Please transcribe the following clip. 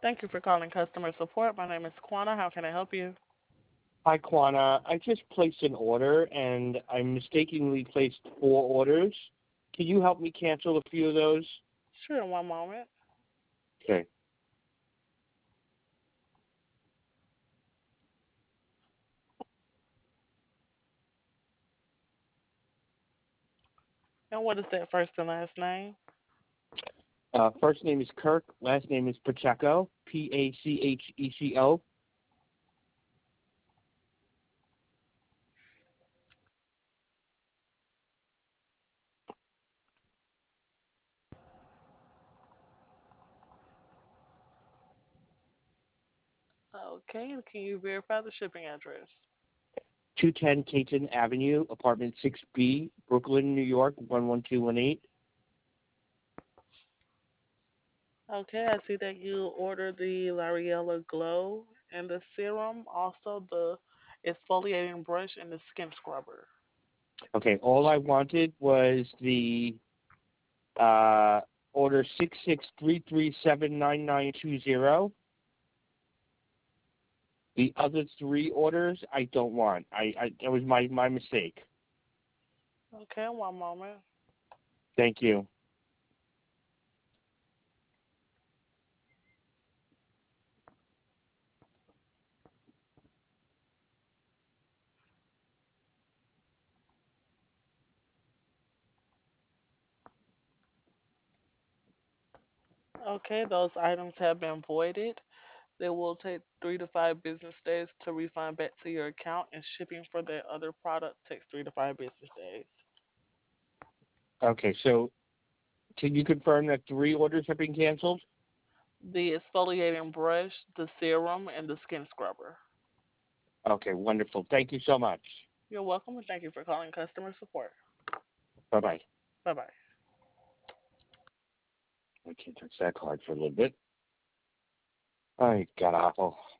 Thank you for calling customer support. My name is Quana. How can I help you? Hi, Quana. I just placed an order and I mistakenly placed 4 orders. Can you help me cancel a few of those? Sure, one moment. Okay. And what is that first and last name? First name is Kirk. Last name is Pacheco. Pacheco. Okay, and can you verify the shipping address? 210 Caton Avenue, apartment 6B, Brooklyn, New York, 11218. Okay, I see that you ordered the L'Oreal Glow and the serum, also the exfoliating brush and the skin scrubber. Okay, all I wanted was the uh, order 6633799920. The other 3 orders I don't want. That was my mistake. Okay, one moment. Thank you. Okay, those items have been voided. They will take 3 to 5 business days to refund back to your account, and shipping for that other product takes 3 to 5 business days. Okay, so can you confirm that 3 orders have been canceled? The exfoliating brush, the serum, and the skin scrubber. Okay, wonderful. Thank you so much. You're welcome, and thank you for calling customer support. Bye-bye. Bye bye. I can't touch that card for a little bit. All right, God awful.